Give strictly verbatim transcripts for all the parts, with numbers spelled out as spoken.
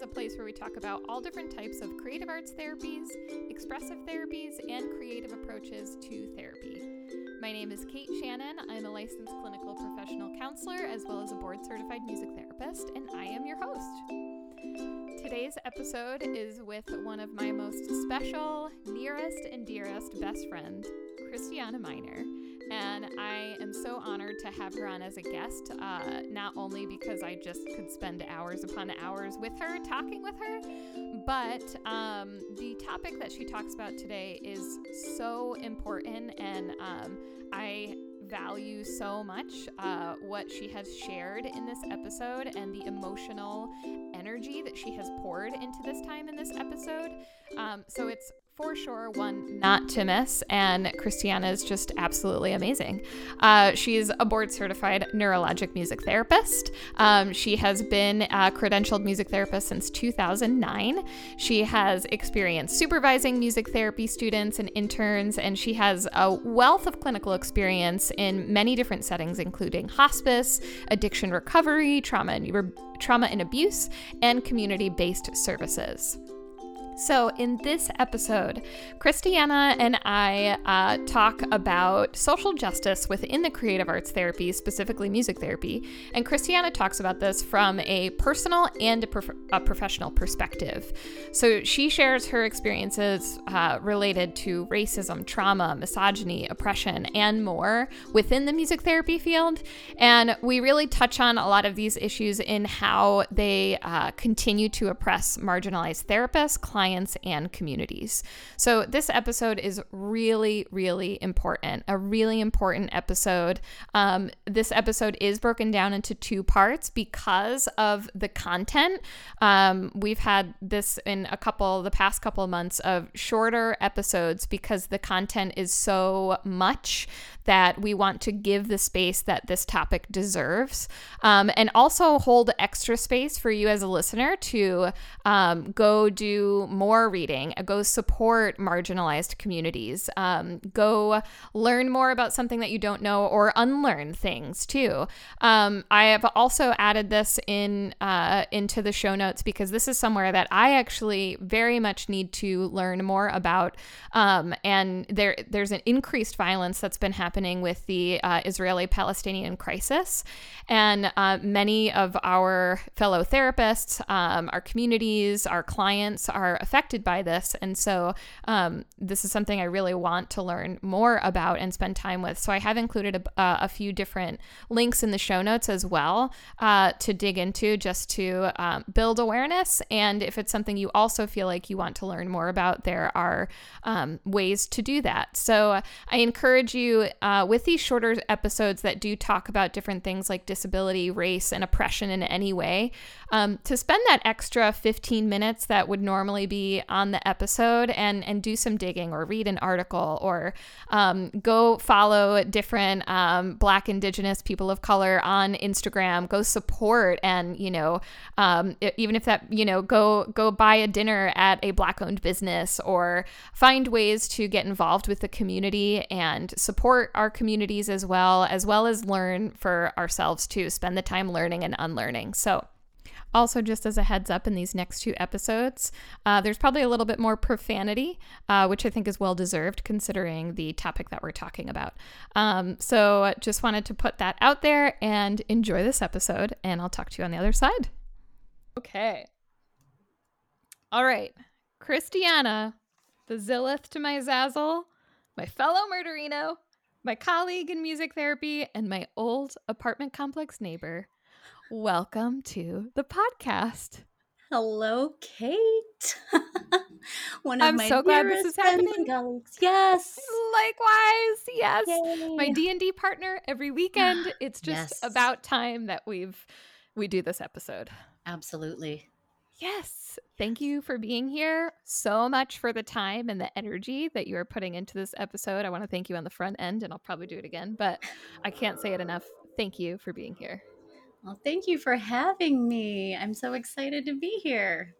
place where we talk about all different types of creative arts therapies, expressive therapies, and creative approaches to therapy. My name is Kate Shannon. I'm a licensed clinical professional counselor as well as a board-certified music therapist, and I am your host. Today's episode is with one of my most special, nearest and dearest best friends, Christiana Miner. And I am so honored to have her on as a guest, uh, not only because I just could spend hours upon hours with her, talking with her, but um, the topic that she talks about today is so important, and um, I value so much uh, what she has shared in this episode and the emotional energy that she has poured into this time in this episode. Um, so it's for sure one not to miss, and Christiana is just absolutely amazing. Uh, she's a board-certified neurologic music therapist. Um, she has been a credentialed music therapist since two thousand nine. She has experienced supervising music therapy students and interns, and she has a wealth of clinical experience in many different settings, including hospice, addiction recovery, trauma and, trauma and abuse, and community-based services. So in this episode, Christiana and I uh, talk about social justice within the creative arts therapy, specifically music therapy. And Christiana talks about this from a personal and a, prof- a professional perspective. So she shares her experiences uh, related to racism, trauma, misogyny, oppression, and more within the music therapy field. And we really touch on a lot of these issues in how they uh, continue to oppress marginalized therapists, clients, and communities. So this episode is really, really important, a really important episode. Um, this episode is broken down into two parts because of the content. Um, we've had this in a couple, the past couple of months of shorter episodes because the content is so much that we want to give the space that this topic deserves, um, and also hold extra space for you as a listener to um, go do more reading, go support marginalized communities, um, go learn more about something that you don't know, or unlearn things too. Um, I have also added this in uh, into the show notes because this is somewhere that I actually very much need to learn more about, um, and there there's an increased violence that's been happening with the uh, Israeli-Palestinian crisis. And uh, many of our fellow therapists, um, our communities, our clients are affected by this. And so um, this is something I really want to learn more about and spend time with. So I have included a, uh, a few different links in the show notes as well uh, to dig into, just to um, build awareness. And if it's something you also feel like you want to learn more about, there are um, ways to do that. So I encourage you Uh, with these shorter episodes that do talk about different things like disability, race, and oppression in any way, um, to spend that extra fifteen minutes that would normally be on the episode and, and do some digging or read an article or um, go follow different um, Black, Indigenous, people of color on Instagram, go support and, you know, um, even if that, you know, go, go buy a dinner at a Black owned business or find ways to get involved with the community and support our communities as well, as well as learn for ourselves too, spend the time learning and unlearning. So also, just as a heads up, in these next two episodes, uh, there's probably a little bit more profanity, uh, which I think is well-deserved considering the topic that we're talking about. Um, so just wanted to put that out there and enjoy this episode, and I'll talk to you on the other side. Okay. All right. Christiana, the Zillith to my Zazzle, my fellow murderino, my colleague in music therapy, and my old apartment complex neighbor. Welcome to the podcast. Hello, Kate. One of I'm my so glad this is happening. Colleagues. Yes. Likewise. Yes. Yay. My D and D partner every weekend. It's just Yes. about time that we've we do this episode. Absolutely. Yes. Thank you for being here so much, for the time and the energy that you are putting into this episode. I want to thank you on the front end, and I'll probably do it again, but I can't say it enough. Thank you for being here. Well, thank you for having me. I'm so excited to be here.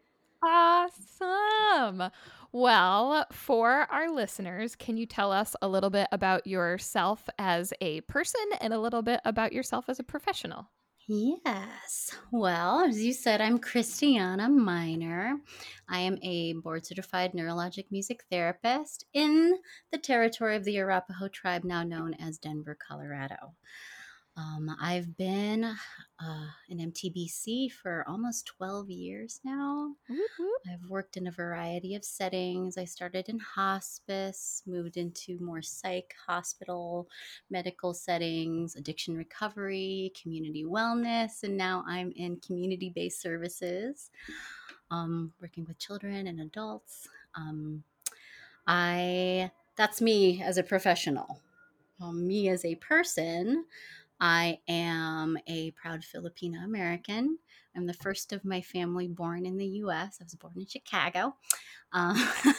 Awesome. Well, for our listeners, can you tell us a little bit about yourself as a person and a little bit about yourself as a professional? Yes. Well, as you said, I'm Christiana Miner. I am a board certified neurologic music therapist in the territory of the Arapaho tribe, now known as Denver, Colorado. Um, I've been uh, an M T B C for almost twelve years now. Whoop, whoop. I've worked in a variety of settings. I started in hospice, moved into more psych, hospital, medical settings, addiction recovery, community wellness, and now I'm in community based services, um, working with children and adults. Um, I that's me as a professional. Um, me as a person, I am a proud Filipino American. I'm the first of my family born in the U S. I was born in Chicago. Uh,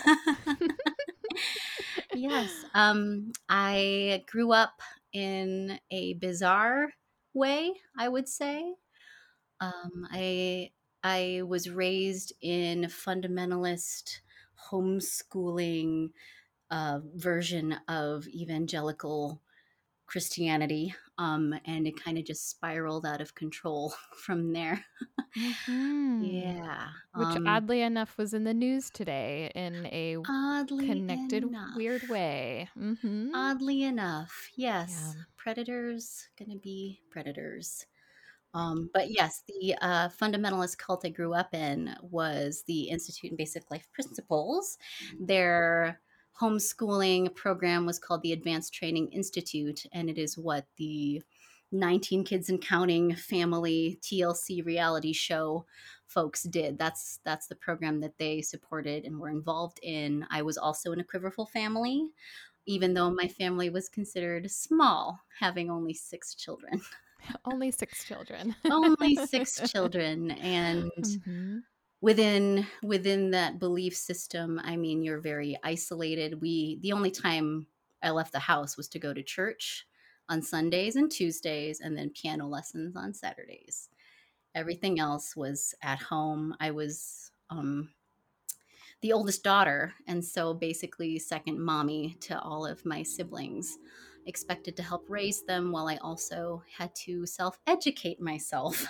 yes. Um, I grew up in a bizarre way, I would say. Um, I I was raised in fundamentalist homeschooling uh, version of evangelical Christianity, um, and it kind of just spiraled out of control from there. Mm-hmm. Yeah. Which Um, oddly enough was in the news today in a oddly connected, weird enough, way. Mm-hmm. oddly enough, Yeah. yes, predators gonna be predators. Um, but yes, the uh, fundamentalist cult I grew up in was the Institute in Basic Life Principles. Their homeschooling program was called the Advanced Training Institute, and it is what the nineteen Kids and Counting family T L C reality show folks did. That's that's the program that they supported and were involved in. I was also in a quiverful family, even though my family was considered small, having only six children. Only six children. Only six children, and Mm-hmm. within within that belief system, I mean, you're very isolated. We the only time I left the house was to go to church on Sundays and Tuesdays, and then piano lessons on Saturdays. Everything else was at home. I was um, the oldest daughter, and so basically second mommy to all of my siblings. Expected to help raise them while I also had to self educate myself.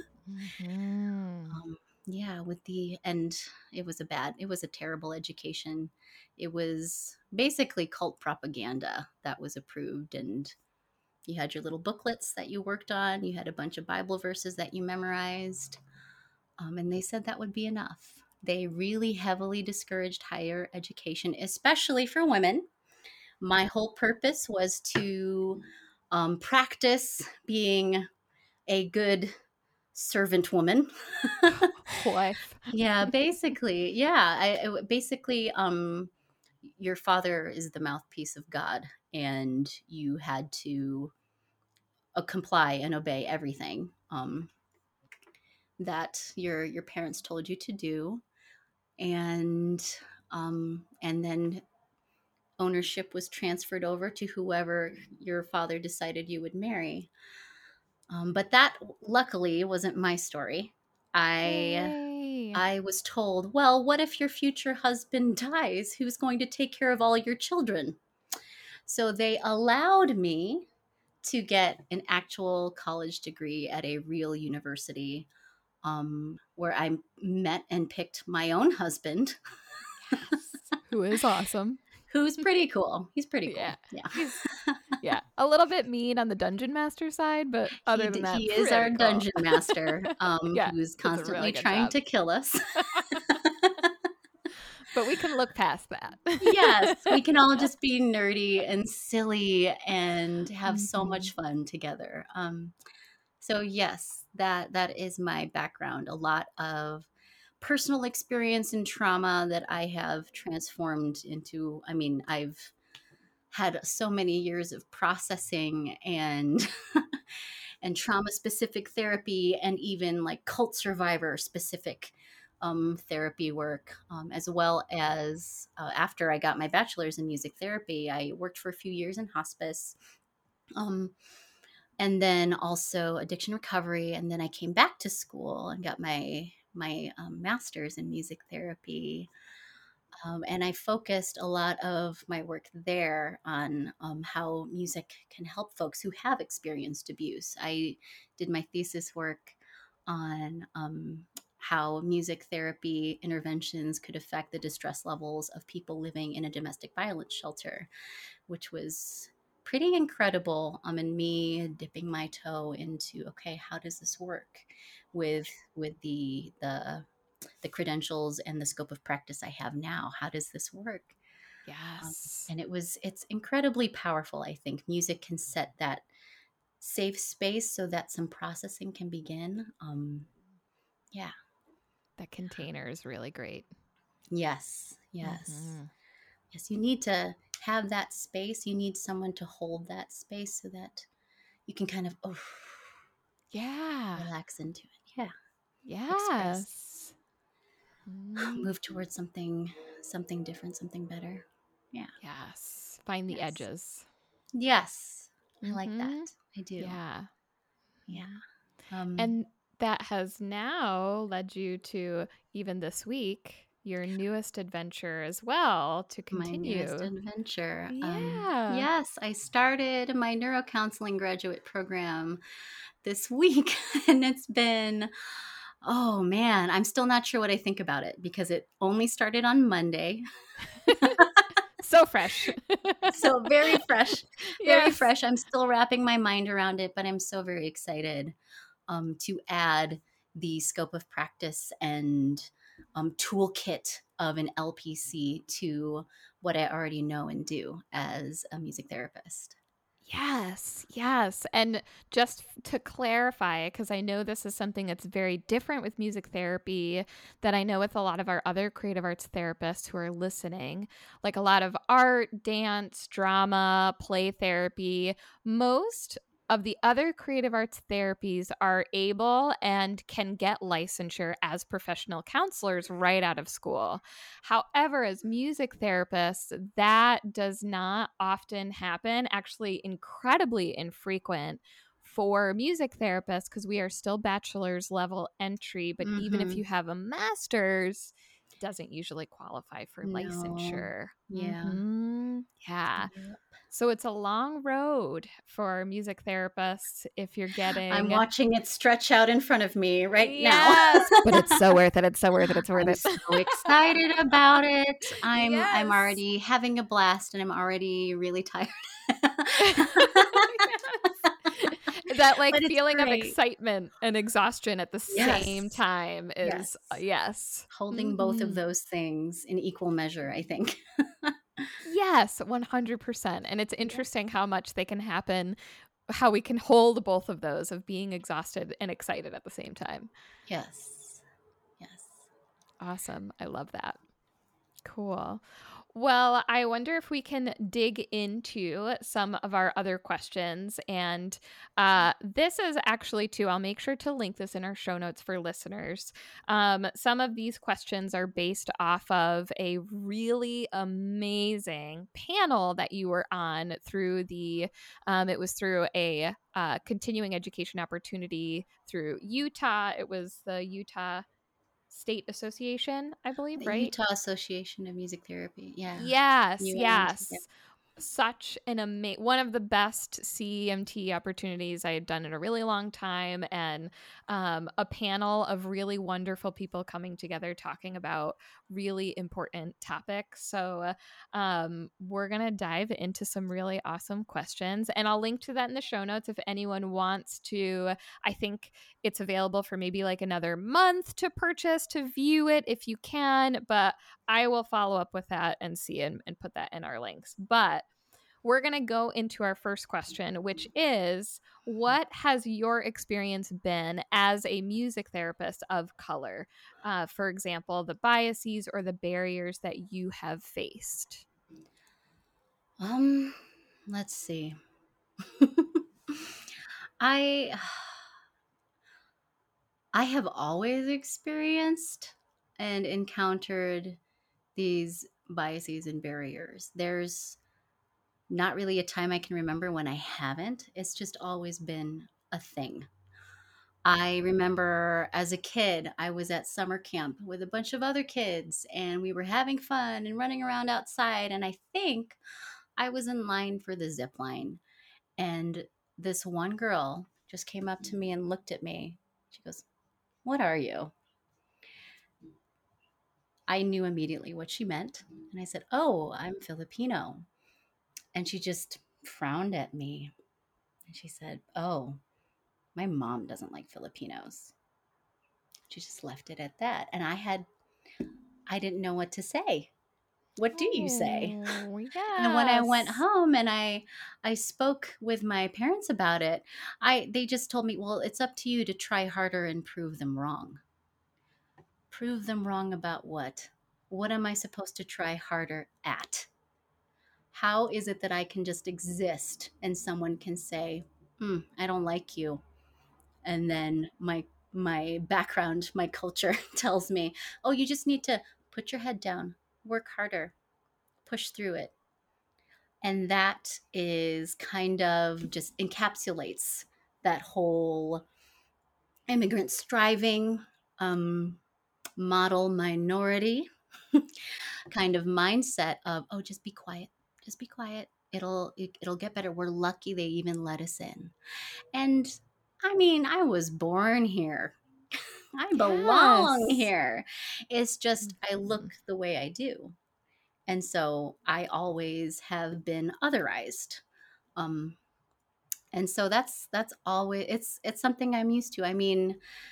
Mm-hmm. um, yeah, with the, and it was a bad, it was a terrible education. It was basically cult propaganda that was approved, and you had your little booklets that you worked on. You had a bunch of Bible verses that you memorized, um, and they said that would be enough. They really heavily discouraged higher education, especially for women. My whole purpose was to um, practice being a good servant woman. Wife. Yeah, basically. Yeah, I, I basically um your father is the mouthpiece of God, and you had to uh, comply and obey everything um that your your parents told you to do. And um and then ownership was transferred over to whoever your father decided you would marry. Um, but that luckily wasn't my story. I Yay. I was told, well, what if your future husband dies? Who's going to take care of all your children? So they allowed me to get an actual college degree at a real university, um, where I met and picked my own husband, Who is awesome. who's pretty cool. He's pretty Yeah. cool. Yeah. He's yeah, a little bit mean on the dungeon master side, but He other than that, he is our pretty cool. dungeon master, um, Yeah, who's does a really constantly good trying job. to kill us. But we can look past that. Yes, we can all just be nerdy and silly and have so Mhm. much fun together. Um, so yes, that that is my background. A lot of personal experience and trauma that I have transformed into. I mean, I've had so many years of processing and and trauma specific therapy, and even like cult survivor specific um, therapy work, um, as well as uh, after I got my bachelor's in music therapy, I worked for a few years in hospice, um, and then also addiction recovery, and then I came back to school and got my my um, master's in music therapy. Um, and I focused a lot of my work there on um, how music can help folks who have experienced abuse. I did my thesis work on um, how music therapy interventions could affect the distress levels of people living in a domestic violence shelter, which was pretty incredible. Um, and me dipping my toe into, okay, how does this work with with the the the credentials and the scope of practice I have now? How does this work? Um, Yes. and it was it's incredibly powerful. I think music can set that safe space so that some processing can begin. Um, yeah. That container is really great. Yes. Yes. Mm-hmm. Yes. You need to have that space. You need someone to hold that space so that you can kind of oh, Yeah. relax into it. Yeah. Express. Yes. Mm, Move towards something something different, something better. Yeah. yes. Find the Yes. edges. Yes. I like Mm-hmm. that. I do. Yeah. Yeah. Mhm. Um, And that has now led you to, even this week, your newest adventure as well to my newest continue. adventure. Um, Yeah. yes, I started my neurocounseling graduate program this week, and it's been, oh man, I'm still not sure what I think about it because it only started on Monday. So fresh. So very fresh, very Yes. fresh. I'm still wrapping my mind around it, but I'm so very excited um, to add the scope of practice and um, toolkit of an L P C to what I already know and do as a music therapist. Yes, yes. And just f- to clarify, because I know this is something that's very different with music therapy that I know with a lot of our other creative arts therapists who are listening, like a lot of art, dance, drama, play therapy, most of the other creative arts therapies are able and can get licensure as professional counselors right out of school. However, as music therapists, that does not often happen, actually, incredibly infrequent for music therapists because we are still bachelor's level entry. But even if Mm-hmm. you have a master's, it doesn't usually qualify for No. licensure. Yeah. Hmm. Yeah. Yep. So it's a long road for music therapists if you're I'm getting. watching it stretch out in front of me right now. Yes, but it's so worth it. It's so worth it. It's worth I'm it. so excited about it. I'm I'm Yes. already having a blast and I'm already really tired. Yes. That like But it's feeling of great. excitement and exhaustion at the same Yes. time Yes. is uh, yes. Holding both of Mhm. those things in equal measure, I think. Yes, one hundred percent. And it's Yeah. interesting how much they can happen, how we can hold both of those of being exhausted and excited at the same time. Yes. Yes. Awesome. I love that. Cool. Well, I wonder if we can dig into some of our other questions. And uh, this is actually, too, I'll make sure to link this in our show notes for listeners. Um, some of these questions are based off of a really amazing panel that you were on through the, um, it was through a uh, continuing education opportunity through Utah. It was the Utah State Association, I believe, The right? Utah Association of Music Therapy. Yeah. Yes, U A M T. Yeah. yes. Such an amazing, one of the best C E M T opportunities I had done in a really long time, and um, a panel of really wonderful people coming together talking about really important topics. So um, we're gonna dive into some really awesome questions, and I'll link to that in the show notes if anyone wants to. I think it's available for maybe like another month to purchase to view it if you can, but I will follow up with that and see and, and put that in our links. But we're going to go into our first question, which is what has your experience been as a music therapist of color? Uh, for example, the biases or the barriers that you have faced. Um, let's see. I I have always experienced and encountered these biases and barriers. There's not really a time I can remember when I haven't. It's just always been a thing. I remember as a kid, I was at summer camp with a bunch of other kids and we were having fun and running around outside. And I think I was in line for the zip line. And this one girl just came up to me and looked at me. She goes, "What are you?" I knew immediately what she meant. And I said, "Oh, I'm Filipino." And she just frowned at me. And she said, "Oh, my mom doesn't like Filipinos." She just left it at that. And I had, I didn't know what to say. What do you say? Oh, And when I went yes. home and I I spoke with my parents about it, I they just told me, "Well, it's up to you to try harder and prove them wrong." Prove them wrong about what? What am I supposed to try harder at? How is it that I can just exist and someone can say, "Hmm, I don't like you." And then my my background, my culture tells me, "Oh, you just need to put your head down, work harder, push through it." And that is kind of just encapsulates that whole immigrant striving, um, model minority kind of mindset of, "Oh, just be quiet, just be quiet, it'll it, it'll get better, we're lucky they even let us in." And I mean, I was born here, I belong Yes. here. It's just I look Mhm. the way I do, and so I always have been otherized. um and so that's that's always, it's it's something I'm used to. I mean,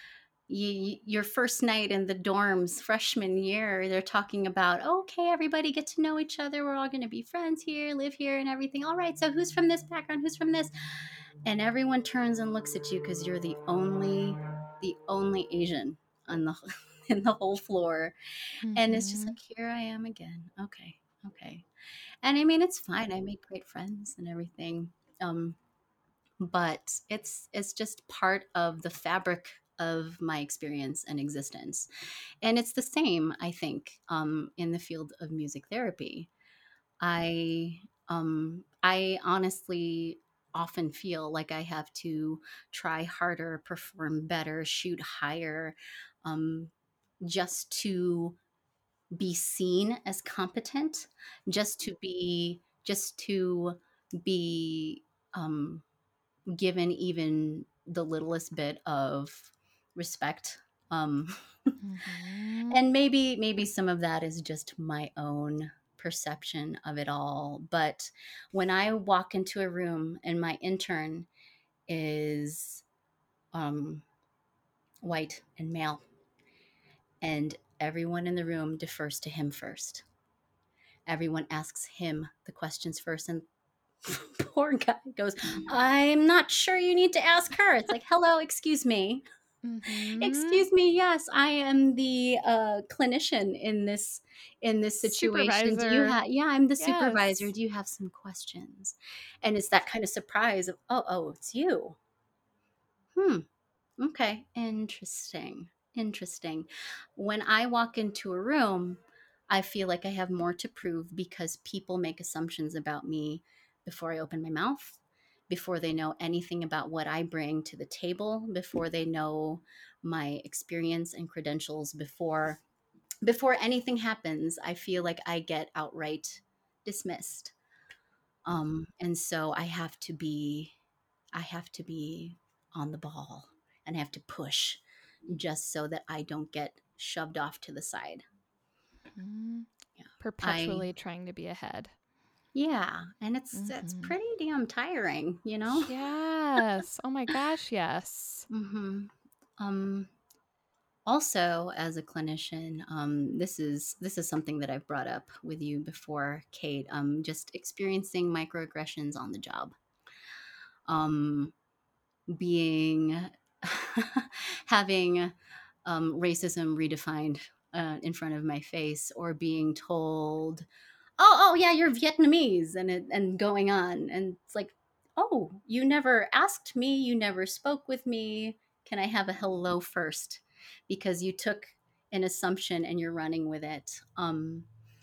you, your first night in the dorms freshman year, they're talking about, "Okay, everybody get to know each other, we're all going to be friends here, live here and everything. All right, so who's from this background, who's from this?" And everyone turns and looks at you because you're the only the only Asian on the in the whole floor. And it's just Mhm. like, here I am again. Okay, okay. And I mean, it's fine, I make great friends and everything. um but it's it's just part of the fabric of my experience and existence. And it's the same, I think, um, in the field of music therapy. I um, I honestly often feel like I have to try harder, perform better, shoot higher, um, just to be seen as competent, just to be just to be um, given even the littlest bit of respect. Um, Mhm. and maybe maybe some of that is just my own perception of it all. But when I walk into a room and my intern is um, white and male, and everyone in the room defers to him first, everyone asks him the questions first, and poor guy goes, "I'm not sure you need to ask her." It's like, "Hello, excuse me." Mhm. Excuse me, yes, I am the uh, clinician in this in this situation. Do you Supervisor. have? Yeah, I'm the supervisor. Yes. Do you have some questions? And it's that kind of surprise of, "Oh, oh, it's you. Hmm. Okay, interesting. Interesting." When I walk into a room, I feel like I have more to prove because people make assumptions about me before I open my mouth, before they know anything about what I bring to the table, before they know my experience and credentials, before before anything happens. I feel like I get outright dismissed. Um, and so I have to be I have to be on the ball and I have to push just so that I don't get shoved off to the side. Mhm. Yeah. I Perpetually trying to be ahead. yeah, and it's it's Mhm. pretty damn tiring, you know? Yes. Oh my gosh, yes. Mhm. Um Also, as a clinician, um, this is this is something that I've brought up with you before, Kate. Um, just experiencing microaggressions on the job, um, being having um, racism redefined uh, in front of my face, or being told, "Oh, oh yeah, you're Vietnamese," and it, and going on, and it's like, "Oh, you never asked me, you never spoke with me. Can I have a hello first? Because you took an assumption and you're running with it." Um,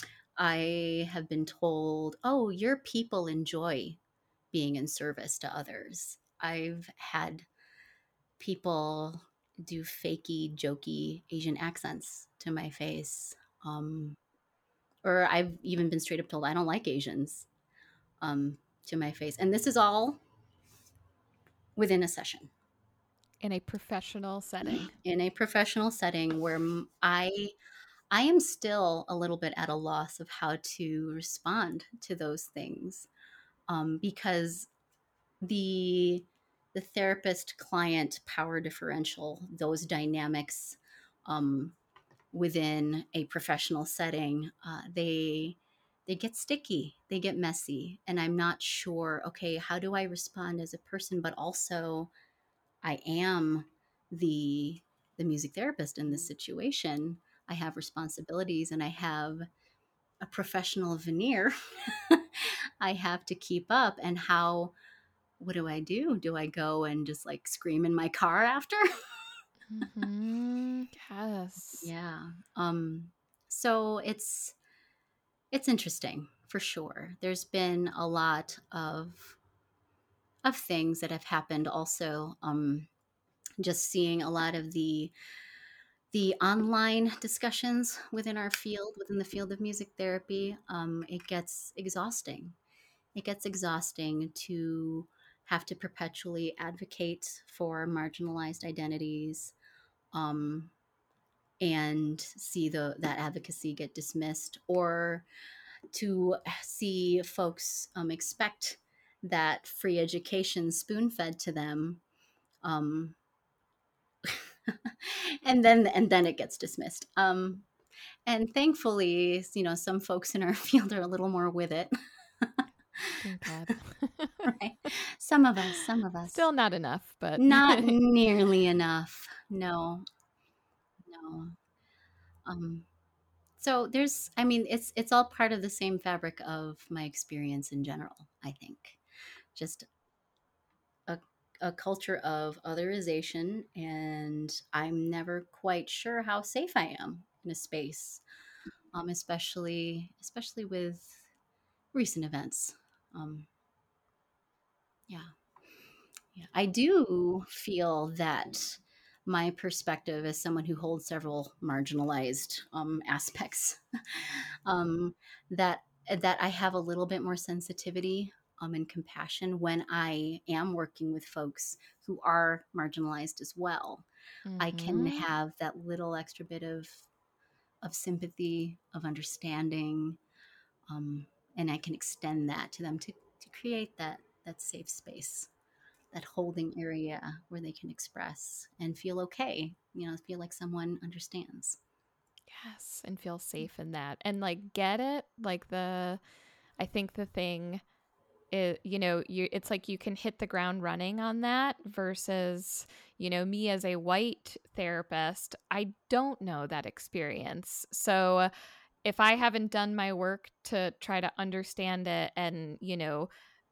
I have been told, "Oh, your people enjoy being in service to others." I've had people do fakey, jokey Asian accents to my face. Um, or I've even been straight up told I don't like Asians um, to my face. And this is all within a session. In a professional setting. In a professional setting where m- I I am still a little bit at a loss of how to respond to those things, um, because the the therapist client power differential, those dynamics um, within a professional setting, uh, they they get sticky, they get messy, and I'm not sure. Okay, how do I respond as a person, but also I am the the music therapist in this situation. I have responsibilities and I have a professional veneer I have to keep up. And how, what do I do? Do I go and just like scream in my car after? Mm-hmm. Yes. Yeah. Um, so it's it's interesting for sure. There's been a lot of of things that have happened also. Um, just seeing a lot of the the online discussions within our field, within the field of music therapy, um, it gets exhausting. It gets exhausting to have to perpetually advocate for marginalized identities, um, and see the that advocacy get dismissed, or to see folks um, expect that free education spoon fed to them, um, and then and then it gets dismissed. Um, and thankfully, you know, some folks in our field are a little more with it. Thank God. Right? Some of us, some of us. Still not enough, but Not nearly enough. No, no. Um, so there's, I mean, it's it's all part of the same fabric of my experience in general, I think. Just a a culture of otherization, and I'm never quite sure how safe I am in a space, um, especially especially with recent events. Um, yeah. Yeah, I do feel that my perspective as someone who holds several marginalized um, aspects, um, that that I have a little bit more sensitivity um, and compassion when I am working with folks who are marginalized as well. I can mm-hmm. have that little extra bit of of sympathy, of understanding, um, and I can extend that to them to to create that that safe space, that holding area where they can express and feel okay, you know, feel like someone understands. Yes, and feel safe in that. And like get it, like the I think the thing is, you know, you it's like you can hit the ground running on that versus, you know, me as a white therapist, I don't know that experience. So if I haven't done my work to try to understand it and, you know,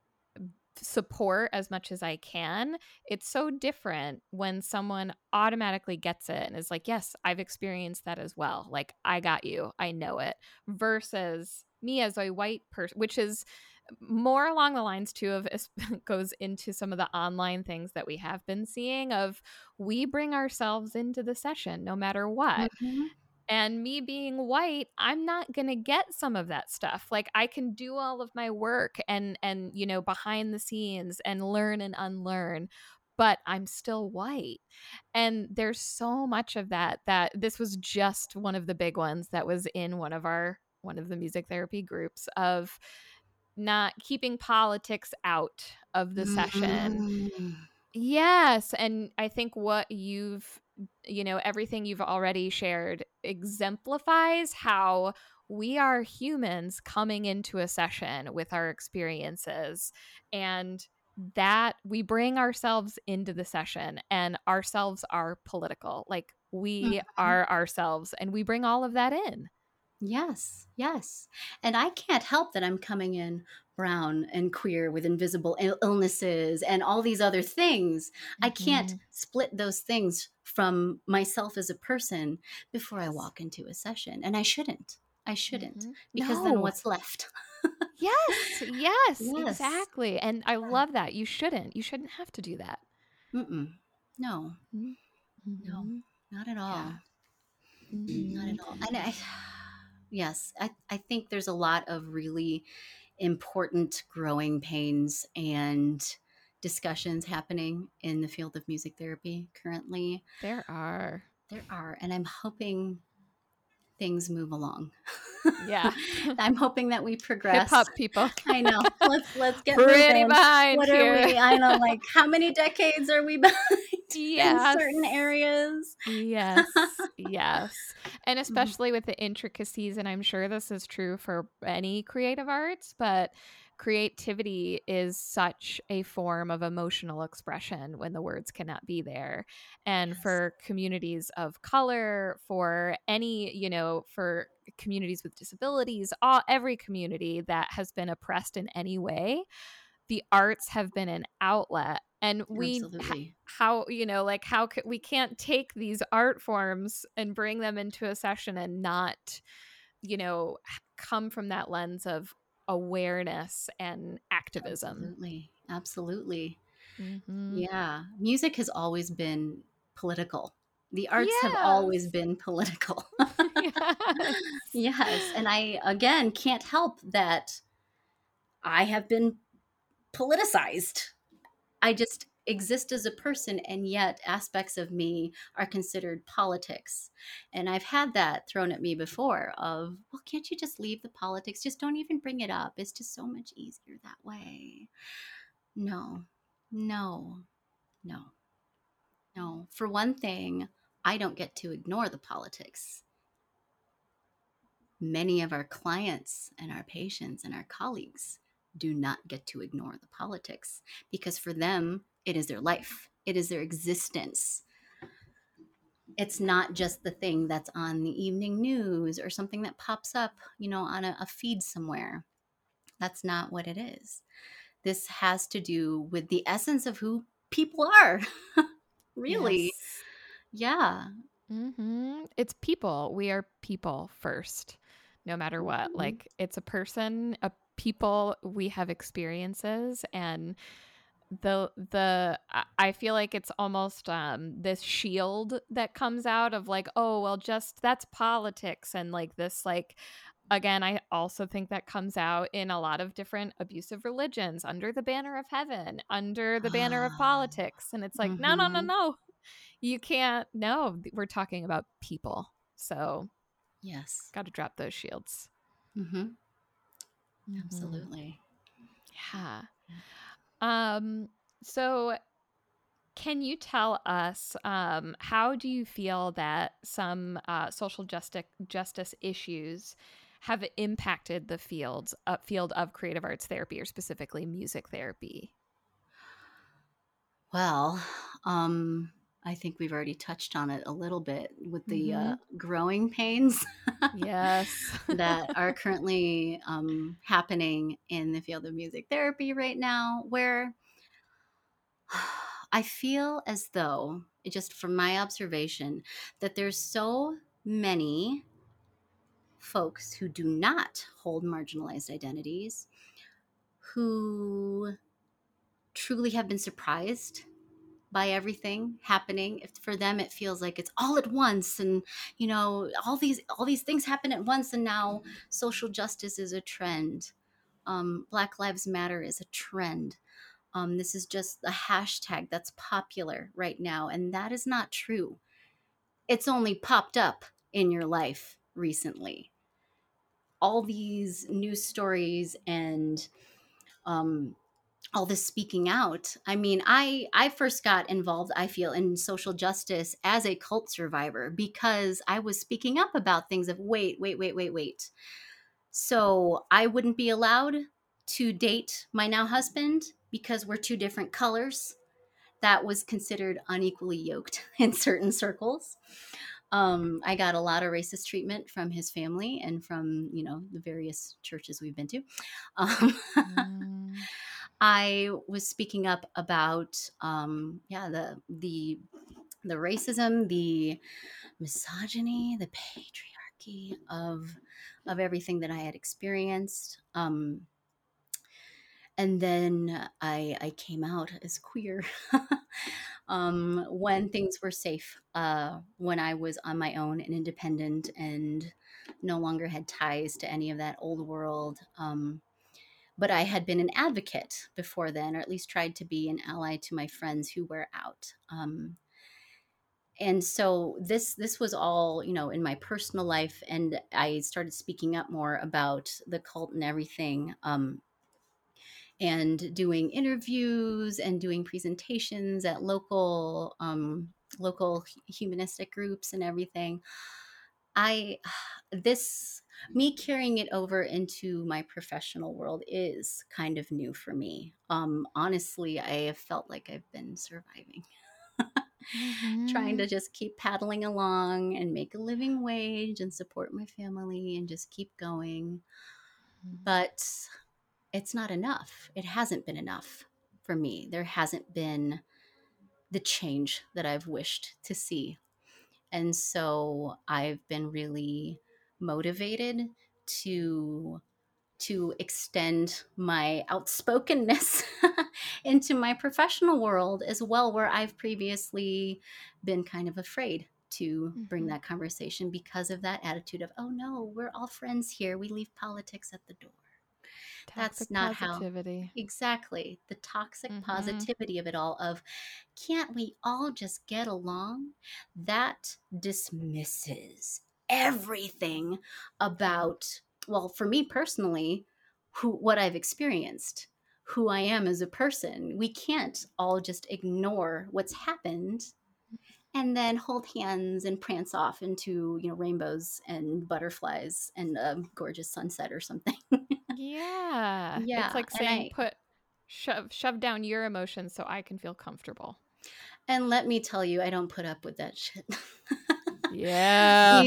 support as much as I can, it's so different when someone automatically gets it and is like, yes, I've experienced that as well. Like, I got you, I know it, versus me as a white person, which is more along the lines too of goes into some of the online things that we have been seeing of we bring ourselves into the session no matter what. Mm-hmm. And me being white, I'm not going to get some of that stuff. Like I can do all of my work and and you know behind the scenes and learn and unlearn, but I'm still white. And there's so much of that that this was just one of the big ones that was in one of our one of the music therapy groups of not keeping politics out of the session. Mm-hmm. Yes, and I think what you've you know, everything you've already shared exemplifies how we are humans coming into a session with our experiences, and that we bring ourselves into the session and ourselves are political. Like we Mm-hmm. are ourselves and we bring all of that in. Yes, yes. And I can't help that I'm coming in brown and queer with invisible Ill- illnesses and all these other things. I can't Mhm. split those things from myself as a person before I Yes. walk into a session. And I shouldn't. I shouldn't, Mhm. because then No. what's left? Yes, yes, Yes. exactly. And I love that. You shouldn't. You shouldn't have to do that. Mm-mm. No, no, Mm-hmm. not at Yeah. all. Not Mm-hmm. at all. And I, yes, I, I think there's a lot of really important growing pains and discussions happening in the field of music therapy currently. There are. There are, and I'm hoping things move along. Yeah. I'm hoping that we Hip progress. hop people. I know. Let's let's get Pretty moving. behind What are here. we? I know, like how many decades are we behind in Yes. certain areas? Yes. Yes. And Mhm. especially with the intricacies, and I'm sure this is true for any creative arts, but creativity is such a form of emotional expression when the words cannot be there. And Yes. for communities of color, for any, you know, for communities with disabilities, all every community that has been oppressed in any way, the arts have been an outlet. And we Absolutely. how, you know, like how could we can't take these art forms and bring them into a session and not, you know, come from that lens of awareness and activism. Absolutely. Absolutely. Mm-hmm. Yeah. Music has always been political. The arts have Yes. always been political. Yes. Yes. And I, again, can't help that I have been politicized. I just exist as a person, and yet aspects of me are considered politics. And I've had that thrown at me before of, well, can't you just leave the politics? Just don't even bring it up. It's just so much easier that way. No, no, no, no. For one thing, I don't get to ignore the politics. Many of our clients and our patients and our colleagues do not get to ignore the politics because for them, it is their life, it is their existence. It's not just the thing that's on the evening news or something that pops up, you know, on a, a feed somewhere. That's not what it is. This has to do with the essence of who people are. Really. Yes. Yeah. Mm-hmm. It's people. We are people first, no matter what. Mhm. Like it's a person, a people. We have experiences, and the the I I feel like it's almost um this shield that comes out of like, oh well, just that's politics, and like this like again, I also think that comes out in a lot of different abusive religions under the banner of heaven, under the banner of Ah. politics, and it's like no no no Mhm. no, you can't. No, we're talking about people, so Yes. got to drop those shields. Mhm. Mm-hmm. Absolutely. Yeah. Um. So can you tell us um, how do you feel that some uh, social justice justice issues have impacted the fields uh, field of creative arts therapy, or specifically music therapy? Well, um, I think we've already touched on it a little bit with the uh, Mm-hmm. growing pains Yes. that are currently um, happening in the field of music therapy right now, where I feel as though, just from my observation, that there's so many folks who do not hold marginalized identities who truly have been surprised by everything happening. If for them it feels like it's all at once, and you know all these all these things happen at once, and now social justice is a trend. Um, Black Lives Matter is a trend. Um, this is just a hashtag that's popular right now, and that is not true. It's only popped up in your life recently. All these news stories and um, all this speaking out. I mean, I I first got involved, I feel, in social justice as a cult survivor because I was speaking up about things of wait, wait, wait, wait, wait. So I wouldn't be allowed to date my now husband because we're two different colors. That was considered unequally yoked in certain circles. Um, I got a lot of racist treatment from his family and from, you know, the various churches we've been to. Um, Mm. I was speaking up about, um, yeah, the the the racism, the misogyny, the patriarchy of of everything that I had experienced. Um, and then I I came out as queer um, when things were safe, uh, when I was on my own and independent and no longer had ties to any of that old world. Um, but I had been an advocate before then, or at least tried to be an ally to my friends who were out. Um, and so this this was all, you know, in my personal life, and I started speaking up more about the cult and everything. Um, and doing interviews and doing presentations at local um, local humanistic groups and everything. I this Me carrying it over into my professional world is kind of new for me. Um, honestly, I have felt like I've been surviving, trying Mm-hmm. to just keep paddling along and make a living wage and support my family and just keep going. But it's not enough. It hasn't been enough for me. There hasn't been the change that I've wished to see. And so I've been really motivated to to extend my outspokenness into my professional world as well, where I've previously been kind of afraid to bring Mm-hmm. that conversation because of that attitude of, oh no, we're all friends here. We leave politics at the door. That's Toxic not how. positivity. Exactly. The toxic Mm-hmm. positivity of it all of, can't we all just get along? That dismisses everything about, well, for me personally, who what I've experienced, who I am as a person. We can't all just ignore what's happened and then hold hands and prance off into, you know, rainbows and butterflies and a gorgeous sunset or something. Yeah. It's Yeah, like and saying I put shove shove down your emotions so I can feel comfortable. and let me tell you, I don't put up with that shit. Yeah.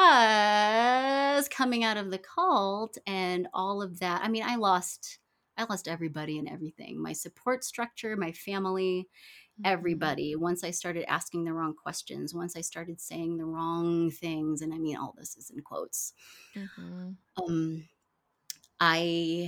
Because coming out of the cult and all of that, I mean, I lost I lost everybody and everything. My support structure, my family, Mm-hmm. everybody. Once I started asking the wrong questions, once I started saying the wrong things, and I mean all this is in quotes. Mm-hmm. Um I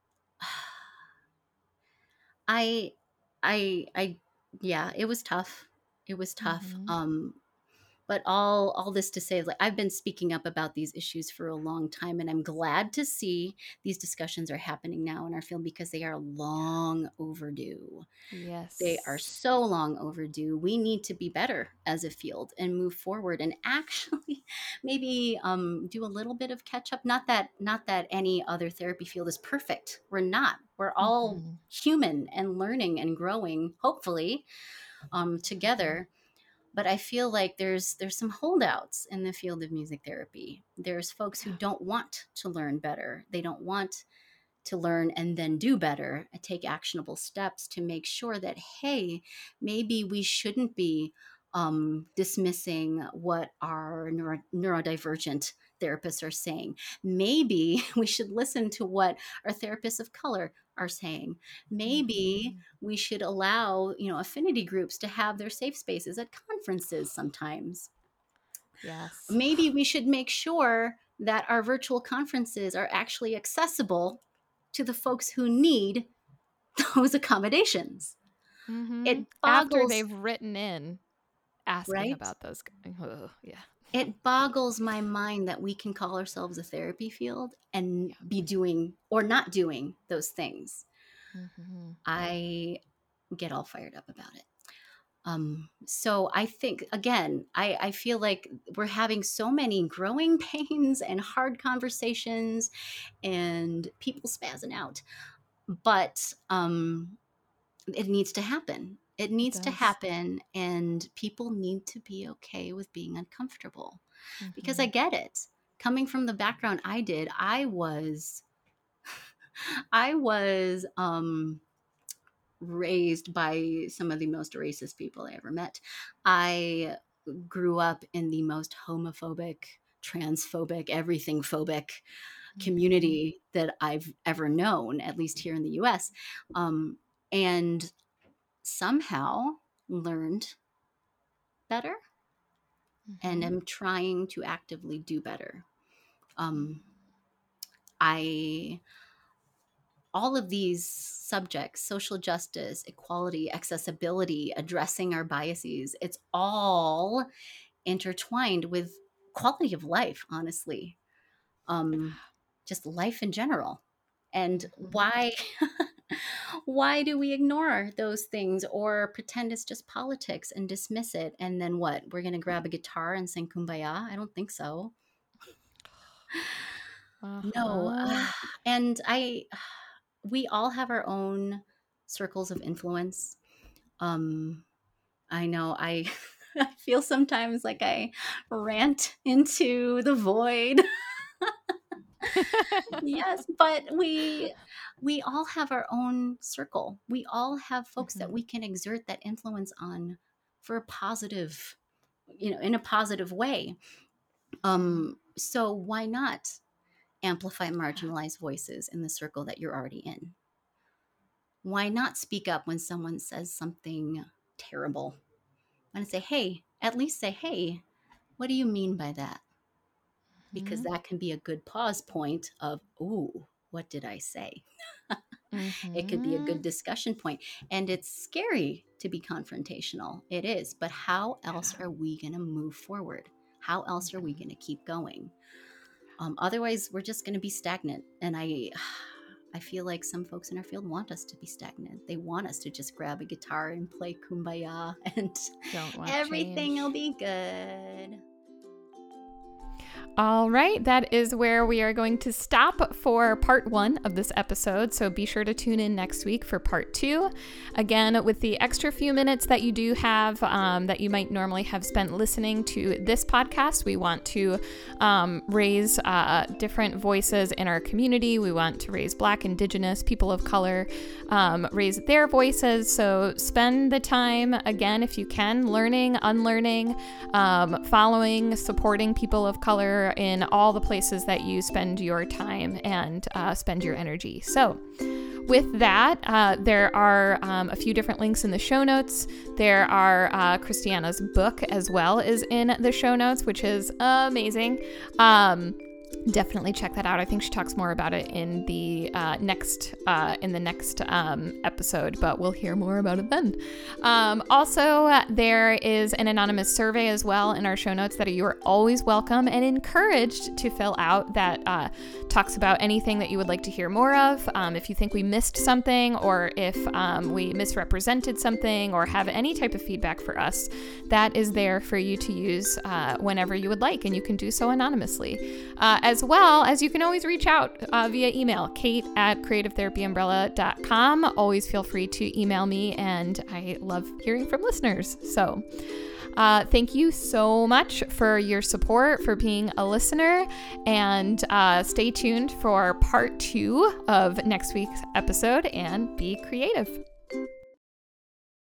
I I I yeah, it was tough. It was tough. Mm-hmm. Um but all all this to say is, like, I've been speaking up about these issues for a long time, and I'm glad to see these discussions are happening now in our field because they are long overdue. They are Yes. so long overdue. We need to be better as a field and move forward and actually maybe um, do a little bit of catch up. Not that not that any other therapy field is perfect. We're not. We're all Mm-hmm. human and learning and growing, hopefully, um, Mm-hmm. together. But I feel like there's there's some holdouts in the field of music therapy. There's folks who Yeah. don't want to learn better. They don't want to learn and then do better and take actionable steps to make sure that, hey, maybe we shouldn't be um, dismissing what our neuro- neurodivergent therapists are saying. Maybe we should listen to what our therapists of color are saying. Maybe Mm-hmm. we should allow, you know, affinity groups to have their safe spaces at conferences sometimes. Yes. Maybe we should make sure that our virtual conferences are actually accessible to the folks who need those accommodations. Mm-hmm. It After boggles, they've written in asking right? about those. Oh, yeah. It boggles my mind that we can call ourselves a therapy field and Yeah. be doing or not doing those things. Mm-hmm. I get all fired up about it. Um, so I think, again, I, I feel like we're having so many growing pains and hard conversations and people spazzing out. But um, it needs to happen. It It needs to does. happen, and people need to be okay with being uncomfortable because I Mm-hmm. get it. Coming from the background I did, I was, I was, um, raised by some of the most racist people I ever met. I grew up in the most homophobic, transphobic, everything phobic Mm-hmm. community that I've ever known, at least here in the U S. Um, and somehow learned better and Mm-hmm. am trying to actively do better. Um, I all of these subjects, social justice, equality, accessibility, addressing our biases, it's all intertwined with quality of life, honestly. Um, just life in general. And why why do we ignore those things or pretend it's just politics and dismiss it? And then what? We're going to grab a guitar and sing Kumbaya? I don't think so. Uh-huh. No. Uh, and I, we all have our own circles of influence. Um, I know I, I feel sometimes like I rant into the void. Yes, but we we all have our own circle. We all have folks that Mhm. we can exert that influence on for a positive, you know, in a positive way. Um, so why not amplify marginalized voices in the circle that you're already in? Why not speak up when someone says something terrible? And say, hey, at least say, hey, what do you mean by that? Because Mhm. that can be a good pause point of, ooh, what did I say? It could be a good Mhm. discussion point. And it's scary to be confrontational. It is. But how else Yeah. are we going to move forward? How else are we going to keep going? Um, otherwise, we're just going to be stagnant. And I, I feel like some folks in our field want us to be stagnant. They want us to just grab a guitar and play Kumbaya and Don't want everything change. will be good. All right, that is where we are going to stop for part one of this episode. So be sure to tune in next week for part two. Again, with the extra few minutes that you do have um, that you might normally have spent listening to this podcast, we want to um, raise uh, different voices in our community. We want to raise Black, Indigenous, people of color, um, raise their voices. So spend the time, again, if you can, learning, unlearning, um, following, supporting people of color in all the places that you spend your time and uh, spend your energy. So with that, uh, there are um, a few different links in the show notes. There are uh, Christiana's book as well is in the show notes, which is amazing. Um, Definitely check that out. I think she talks more about it in the uh, next uh, in the next um, episode, but we'll hear more about it then. Um, also, uh, there is an anonymous survey as well in our show notes that you are always welcome and encouraged to fill out that uh, talks about anything that you would like to hear more of. Um, if you think we missed something or if um, we misrepresented something or have any type of feedback for us, that is there for you to use uh, whenever you would like, and you can do so anonymously. Uh, as well as you can always reach out uh, via email, kate at creative therapy umbrella dot com. Always feel free to email me, and I love hearing from listeners. So uh, thank you so much for your support, for being a listener, and uh, stay tuned for part two of next week's episode, and be creative.